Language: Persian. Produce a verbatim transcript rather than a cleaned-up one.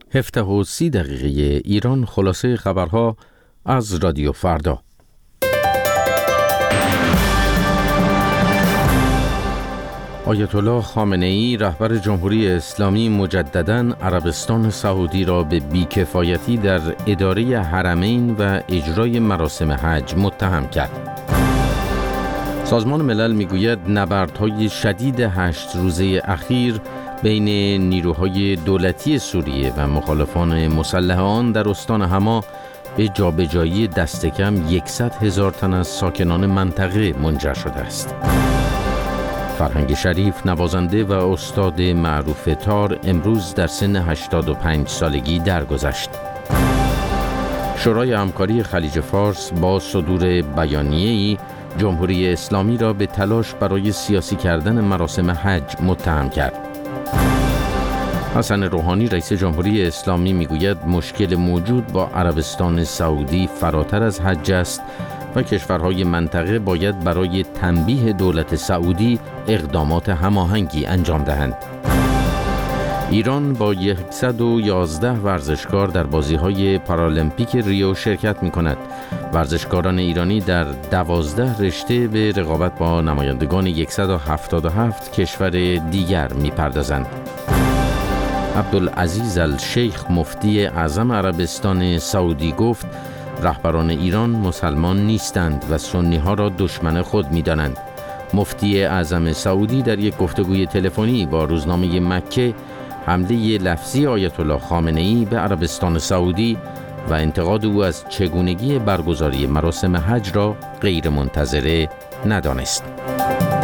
هفده و سی دقیقه ایران، خلاصه خبرها از رادیو فردا. آیت الله خامنه‌ای رهبر جمهوری اسلامی مجدداً عربستان سعودی را به بی‌کفایتی در اداره حرمین و اجرای مراسم حج متهم کرد. سازمان ملل میگوید نبردهای شدید هشت روزه اخیر بین نیروهای دولتی سوریه و مخالفان مسلح آن در استان حما به جابجایی دست کم صد هزار تن از ساکنان منطقه منجر شده است. فرهنگ شریف، نوازنده و استاد معروف تار، امروز در سن هشتاد و پنج سالگی درگذشت. شورای همکاری خلیج فارس با صدور بیانیه‌ای جمهوری اسلامی را به تلاش برای سیاسی کردن مراسم حج متهم کرد. حسن روحانی رئیس جمهوری اسلامی میگوید مشکل موجود با عربستان سعودی فراتر از حج است و کشورهای منطقه باید برای تنبیه دولت سعودی اقدامات هماهنگی انجام دهند. ایران با صد و یازده ورزشکار در بازی‌های پارالمپیک ریو شرکت می‌کند. ورزشکاران ایرانی در دوازده رشته به رقابت با نمایندگان صد و هفتاد و هفت کشور دیگر می‌پردازند. عبدالعزیز الشیخ مفتی اعظم عربستان سعودی گفت رهبران ایران مسلمان نیستند و سنی‌ها را دشمن خود می‌دانند. مفتی اعظم سعودی در یک گفتگوی تلفنی با روزنامه مکه حمله لفظی آیت الله خامنه‌ای به عربستان سعودی و انتقاد او از چگونگی برگزاری مراسم حج را غیر منتظره ندانست.